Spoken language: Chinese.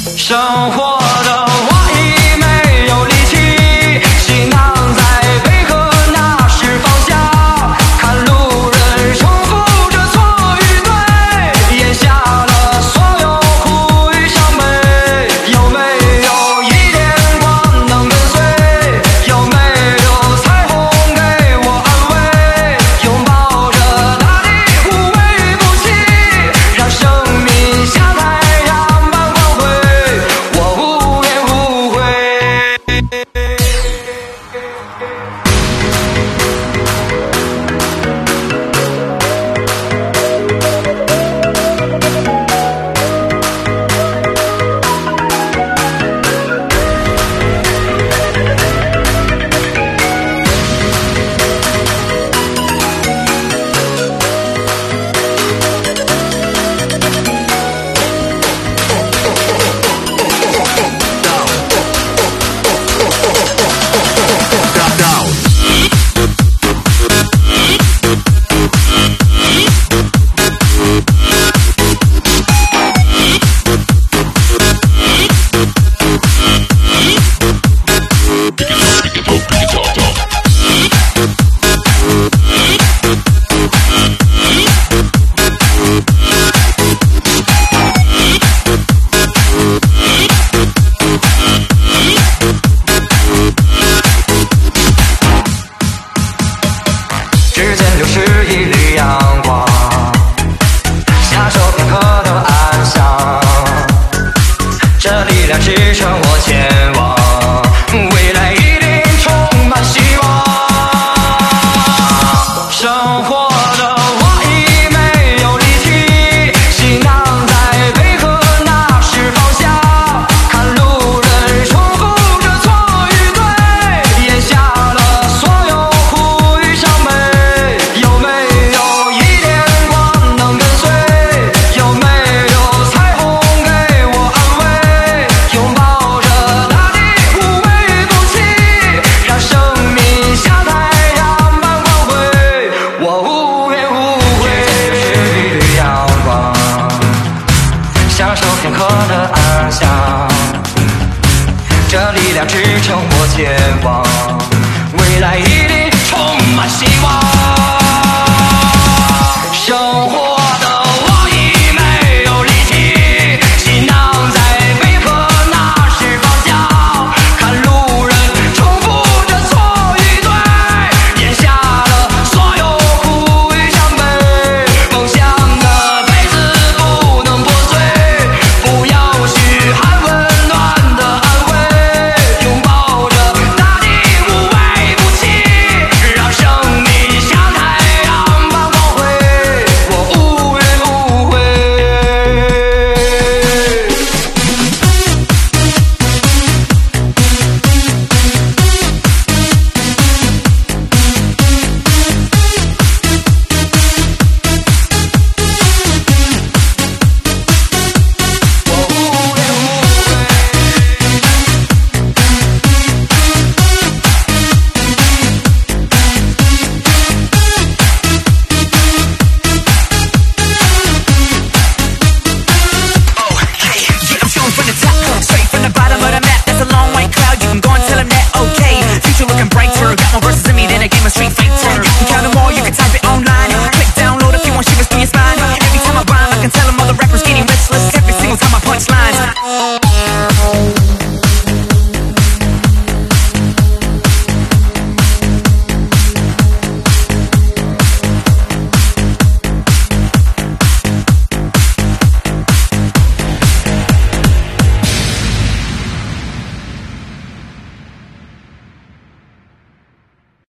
生活的我已没有力气，行囊在背和那是方向，看路人重复着错与对，咽下了所有苦与伤悲。有没有一点光能跟随？有没有彩虹给我安慰？拥抱着大地无畏不弃，让生命像太阳般光辉，我无怨无悔。指尖流逝一缕阳光，享受片刻的安详，这力量支撑我前往，未来一定充满希望。生活的我已没有力气，行囊在背和那是方向，看路人重复着错与对，咽下了所有苦与伤悲。有没有一点光能跟随？有没有彩虹给我安慰？拥抱着大地无畏不弃，让生命像太阳般光辉，我无怨无悔。一缕阳光，享受片刻的安详，这力量支撑我前往，未来一定充满希望。